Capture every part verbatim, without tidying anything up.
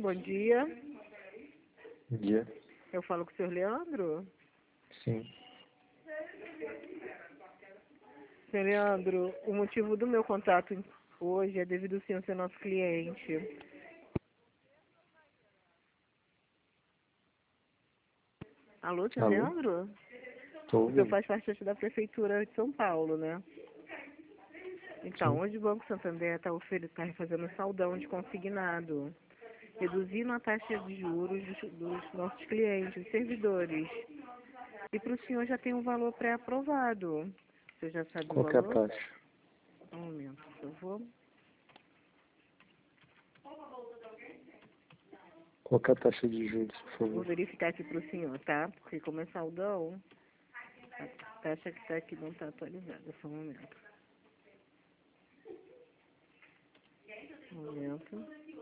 Bom dia. Bom dia. Eu falo com o senhor Leandro? Sim. Senhor Leandro, o motivo do meu contato hoje é devido ao senhor ser nosso cliente. Alô, senhor Alô? Leandro? Tô O senhor ouvindo. faz parte da Prefeitura de São Paulo, né? Então, Sim. hoje o Banco Santander está tá fazendo saldão de consignado, reduzindo a taxa de juros dos, dos nossos clientes, servidores. E para o senhor já tem um valor pré-aprovado. O senhor já sabe o Qual que é a valor? taxa? Um momento, por favor. Qual que é a taxa de juros, por Vou favor? verificar aqui para o senhor, tá? Porque como é saldão, a taxa que está aqui não está atualizada. Só um momento. Um momento.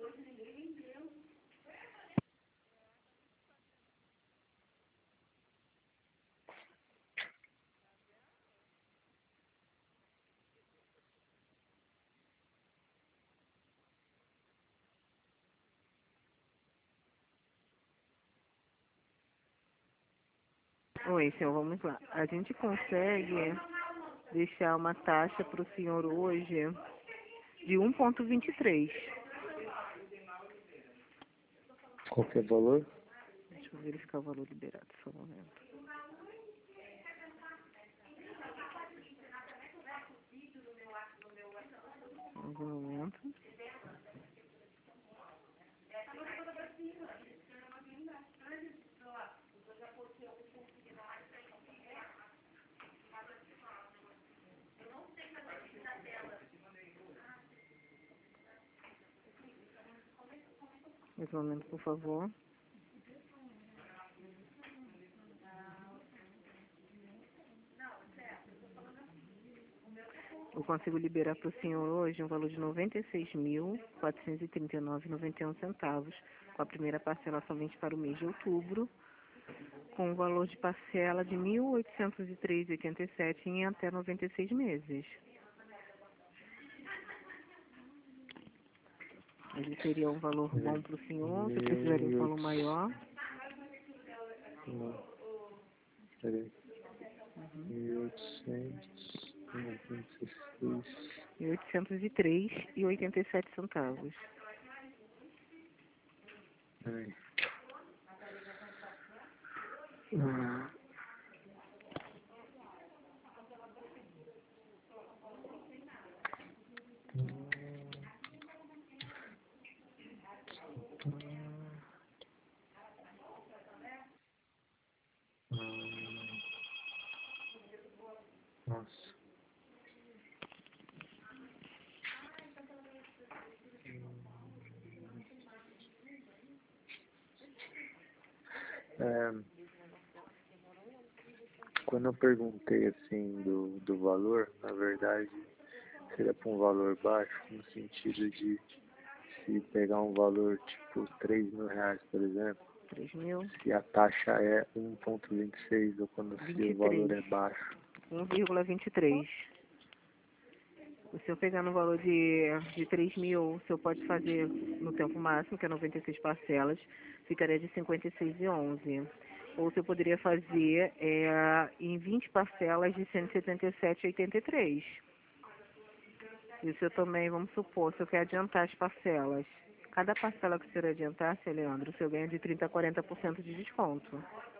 Oi, senhor, vamos lá. A gente consegue deixar uma taxa para o senhor hoje de um vírgula vinte e três. Qual que é o valor? Deixa eu verificar o valor liberado, só um momento. Mais um momento. Mais um momento, por favor. Eu consigo liberar para o senhor hoje um valor de noventa e seis mil, quatrocentos e trinta e nove reais e noventa e um centavos, com a primeira parcela somente para o mês de outubro, com um valor de parcela de mil oitocentos e três reais e oitenta e sete centavos em até noventa e seis meses. Ele seria um valor bom para o senhor, se precisaria um Mil valor maior. Não, peraí. Mil oitocentos e noventa e seis. mil oitocentos e três reais e oitenta e sete centavos. Peraí. Ah, Nossa. É, quando eu perguntei assim do, do valor, na verdade seria para um valor baixo, no sentido de se pegar um valor tipo três mil reais, por exemplo, três mil, se a taxa é um vírgula vinte e seis ou quando se vinte e o valor três. é baixo. um vírgula vinte e três. O senhor pegando o valor de, de três mil, o senhor pode fazer no tempo máximo, que é noventa e seis parcelas, ficaria de cinquenta e seis reais e onze centavos. Ou o senhor poderia fazer é, em vinte parcelas de cento e setenta e sete reais e oitenta e três centavos. E o senhor também, vamos supor, o senhor quer adiantar as parcelas. Cada parcela que o senhor adiantar, seu Leandro, o senhor ganha de trinta a quarenta por cento de desconto.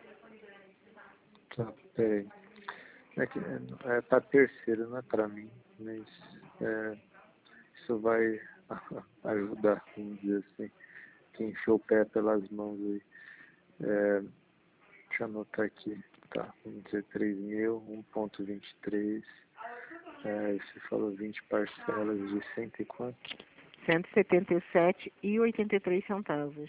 Tá, peraí. É que é, é para terceiro, não é para mim, mas é, isso vai ajudar, vamos dizer assim, quem encheu o pé pelas mãos aí. É, deixa eu anotar aqui, tá, vamos dizer três mil, um vírgula vinte e três, é, você falou vinte parcelas de cento e quanto? cento e setenta e sete reais e oitenta e três centavos.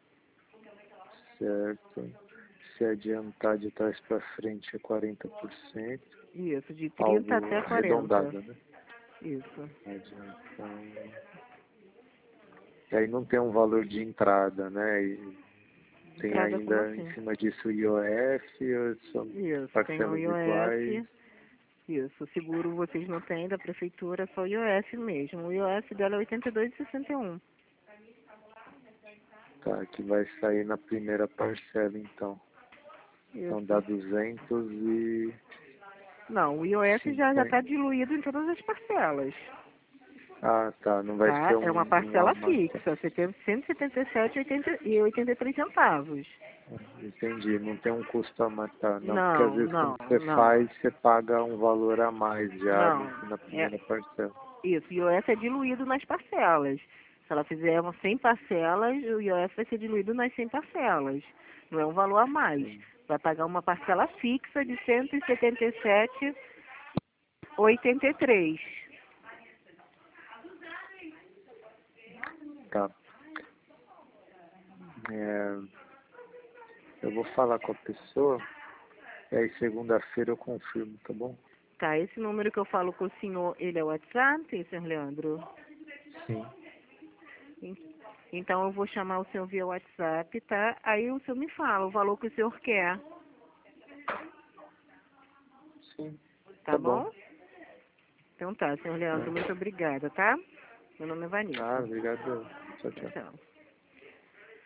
Certo. Se adiantar de trás para frente é quarenta por cento, Isso, de trinta algo até quarenta. arredondado, né? Isso. Adiantando. E aí não tem um valor de entrada, né? E tem Entrada como ainda em assim? cima disso o I O F, ou são Isso, tem o parcelas iguais? I O F. Isso, o seguro vocês não têm da prefeitura, só o I O F mesmo. O I O F dela é oitenta e dois reais e sessenta e um. Tá, que vai sair na primeira parcela, então. Então Isso. dá duzentos e... Não, o I O F já já cinquenta. está diluído em todas as parcelas. Ah, tá. Não vai Tá? ser É uma um, um parcela a mais, tá. fixa. Você teve cento e setenta e sete e oitenta e três centavos. Entendi. Não tem um custo a mais, tá. Não, porque às Não, vezes não, quando você não, faz, você paga um valor a mais já não. no- na É primeira parcela. isso. O I O F é diluído nas parcelas. Se ela fizer umas cem parcelas, o I O F vai ser diluído nas cem parcelas. Não é um valor a mais. Sim. Vai pagar uma parcela fixa de cento e setenta e sete e oitenta e três. Tá. É, eu vou falar com a pessoa, e aí segunda-feira eu confirmo, tá bom? Tá, esse número que eu falo com o senhor, ele é o WhatsApp, senhor Leandro? Sim. En- Então eu vou chamar o senhor via WhatsApp, tá? Aí o senhor me fala o valor que o senhor quer, Sim. tá Tá bom. bom? Então tá, senhor Leandro, É. muito obrigada, tá? Meu nome é Ah, Vanessa. obrigado. Tchau, Tchau, tchau. tchau.